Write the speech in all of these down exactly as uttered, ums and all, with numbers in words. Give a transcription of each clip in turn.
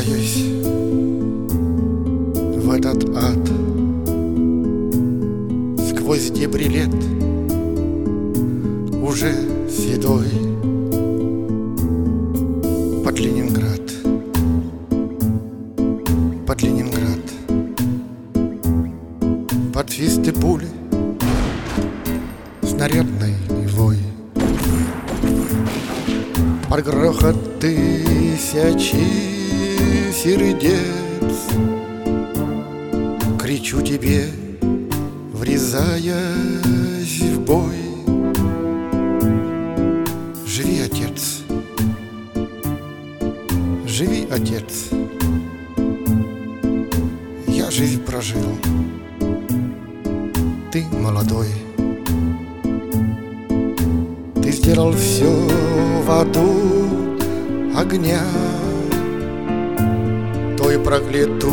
Пробираюсь в этот ад сквозь дебри лет, уже седой, под Ленинград, под Ленинград, под свисты пули, снарядной вой, под грохот тысячи сердец. Кричу тебе, врезаясь в бой: живи, отец, живи, отец. Я жизнь прожил, ты молодой. Ты сделал все в аду огня, той проклятущею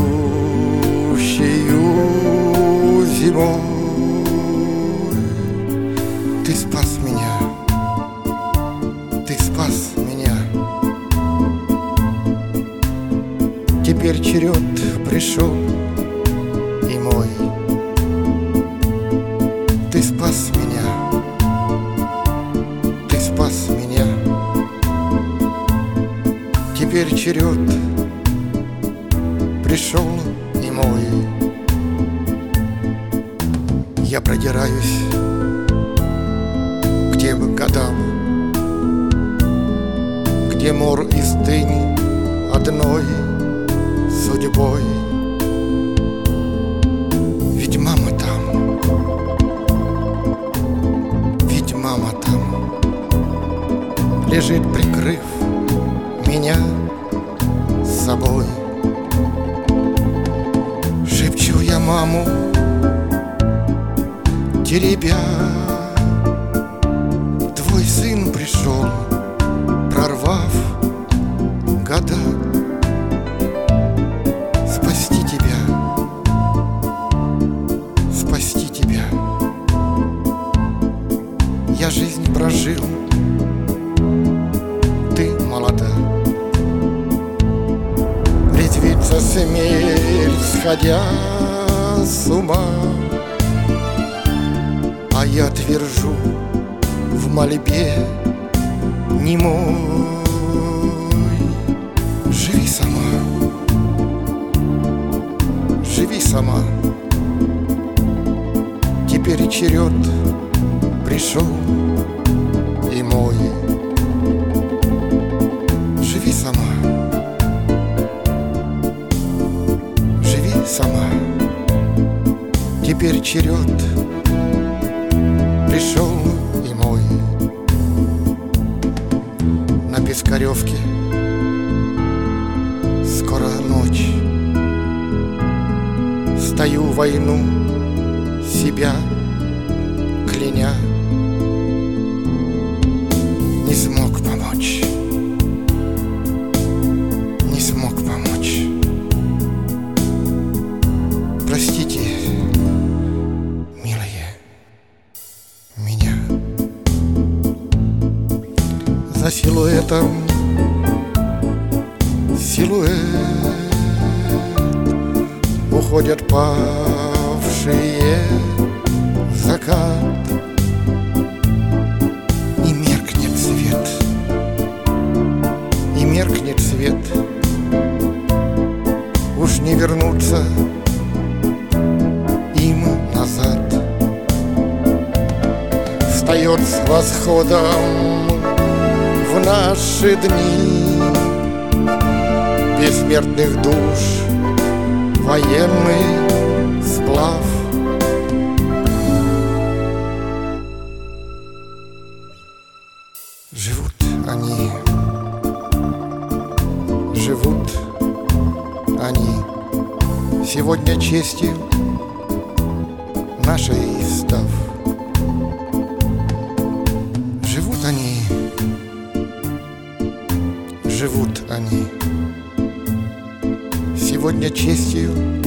зимой. Ты спас меня, ты спас меня. Теперь черед пришел и мой. Ты спас меня, ты спас меня. Теперь черед пришел и мой. Я продираюсь к тем годам, где мор и стынь одной судьбой. Ведь мама там, ведь мама там лежит, прикрыв меня с собой. Шепчу я маму, теребя: твой сын пришел, прорвав года, спасти тебя, спасти тебя. Я жизнь прожил, ты молода. Резвится смерть, сходя с ума, а я твержу в мольбе немой: живи сама, живи сама. Теперь черед пришел и мой. Живи сама, живи сама. Теперь черед пришел и мой. На Пискаревке скоро ночь. Стою войну себя кляня. Не смог помочь, не смог помочь. Простите, милые, меня. За силуэтом силуэт уходят павшие в закат. И меркнет свет, и меркнет свет. Уж не вернуться им назад. Встает с восходом в наши дни бессмертных душ военный сплав. Живут они, живут они сегодня честью нашей став. Живут они, живут они сегодня честью